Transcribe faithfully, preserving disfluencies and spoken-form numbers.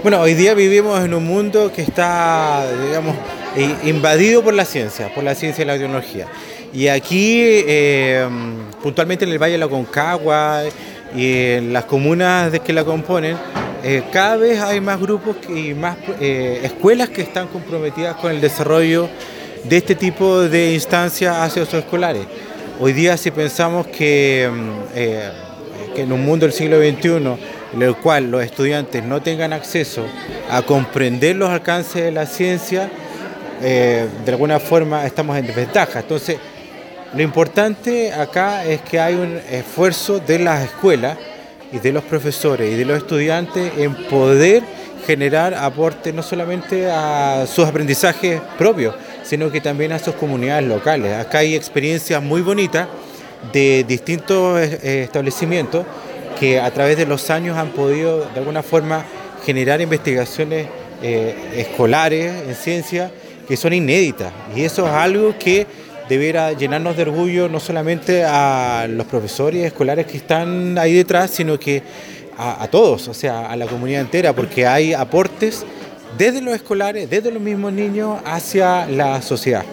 Bueno, hoy día vivimos en un mundo que está, digamos, i- invadido por la ciencia, por la ciencia y la tecnología. Y aquí, eh, puntualmente en el Valle de la Concagua y en las comunas de que la componen, eh, cada vez hay más grupos y más eh, escuelas que están comprometidas con el desarrollo de este tipo de instancias socioescolares. Hoy día, si pensamos que, mm, eh, que en un mundo del siglo veintiuno, en el cual los estudiantes no tengan acceso a comprender los alcances de la ciencia, eh, de alguna forma estamos en desventaja. Entonces, lo importante acá es que hay un esfuerzo de las escuelas y de los profesores y de los estudiantes en poder generar aportes no solamente a sus aprendizajes propios, sino que también a sus comunidades locales. Acá hay experiencias muy bonitas de distintos eh, establecimientos que a través de los años han podido de alguna forma generar investigaciones eh, escolares en ciencia que son inéditas, y eso es algo que debiera llenarnos de orgullo no solamente a los profesores y escolares que están ahí detrás, sino que a, a todos, o sea, a la comunidad entera, porque hay aportes desde los escolares, desde los mismos niños hacia la sociedad.